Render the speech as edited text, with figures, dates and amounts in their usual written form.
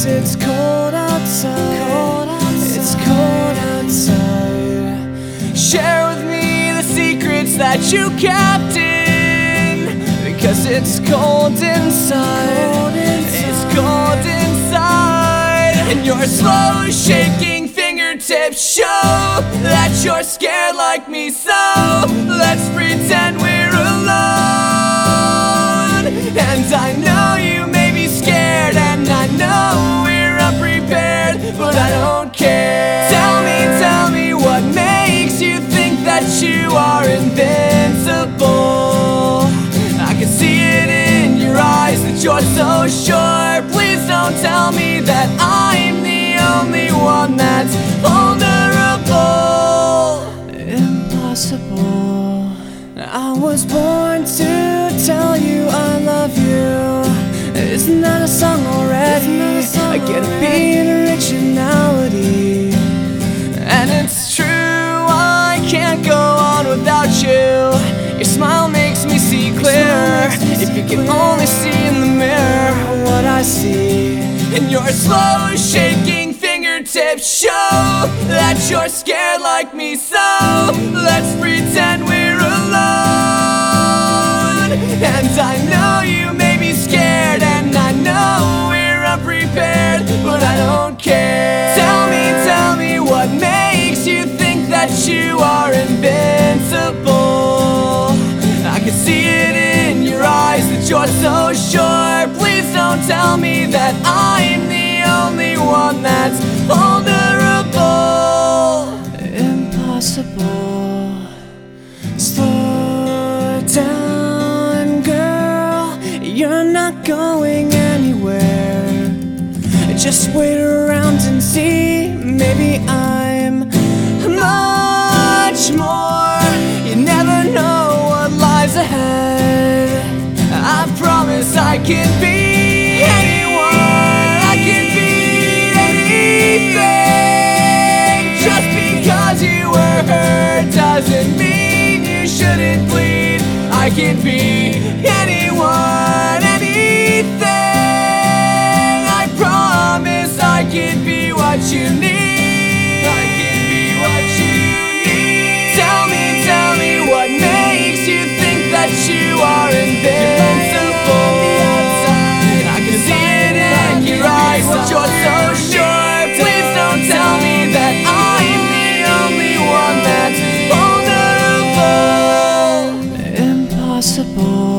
it's cold outside. It's cold outside. Share with me the secrets that you kept in, because it's cold inside. It's cold inside. And your slow shaking fingertips show that you're scared like me. So let's pretend we're alone. And I know you may be scared, and I know we're unprepared, but I don't care. Tell me what makes you think that you are invincible. I can see it in your eyes that you're so sure. Please don't tell me that I'm the only one that's vulnerable. Impossible. I was born to tell you I love you. Isn't that a song already? I get a beat originality. And it's true, I can't go on without you. Your smile makes me see clearer. If you can only see in the mirror what I see. And your slow shaking fingertips show that you're scared like me. So let's pretend we're alone. And I know you may be scared, and I know we're unprepared, but I don't care. Tell me what makes you think that you are invincible. I can see it in your eyes that you're so sure. Please don't tell me that I'm the only one that's vulnerable. Impossible. Slow down, girl. You're not going anywhere. Just wait around and see. Maybe I'm much more. You never know what lies ahead. I promise I can be anyone. I can be anything. Just because you were hurt doesn't mean you shouldn't bleed. I can be anyone, anything. I promise I can be what you need. I can be what you need. Tell me what makes you think that you are invincible. I can see it in your eyes that you're so sure. Please don't tell me that I'm the only one that's vulnerable. Impossible.